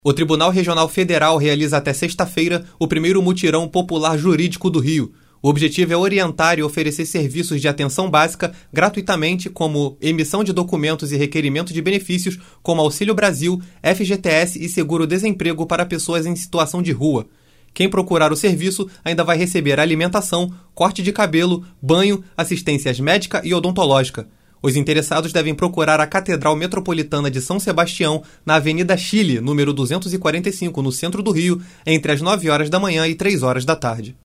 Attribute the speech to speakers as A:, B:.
A: O Tribunal Regional Federal realiza até sexta-feira o primeiro mutirão popular jurídico do Rio. O objetivo é orientar e oferecer serviços de atenção básica gratuitamente, como emissão de documentos e requerimento de benefícios, como Auxílio Brasil, FGTS e seguro-desemprego para pessoas em situação de rua. Quem procurar o serviço ainda vai receber alimentação, corte de cabelo, banho, assistência médica e odontológica. Os interessados devem procurar a Catedral Metropolitana de São Sebastião, na Avenida Chile, número 245, no centro do Rio, entre as 9 horas da manhã e 3 horas da tarde.